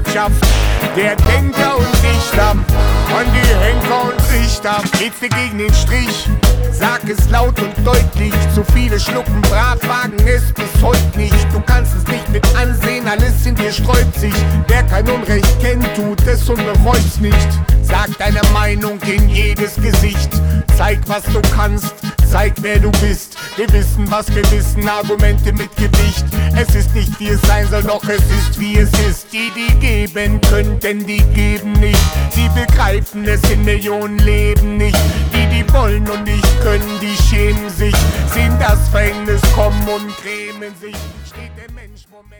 Wirtschaft, der Denker und Dichter, an die Henker und Richter. Geht's dir gegen den Strich? Sag es laut und deutlich, zu viele schlucken brav, wagen es bis heute nicht. Du kannst es nicht mit ansehen, alles in dir sträubt sich. Wer kein Unrecht kennt, tut es und bereut's nicht. Sag deine Meinung in jedes Gesicht, zeig was du kannst, zeig wer du bist. Wir wissen, was wir wissen, Argumente mit Gewicht. Es ist nicht wie es sein soll, doch es ist wie es ist. Die geben könnten, die geben nicht. Die begreifen es in Millionen Leben nicht. Die wollen und nicht können, die schämen sich. Sehen das Verhängnis kommen und grämen sich. Steht der Mensch Moment.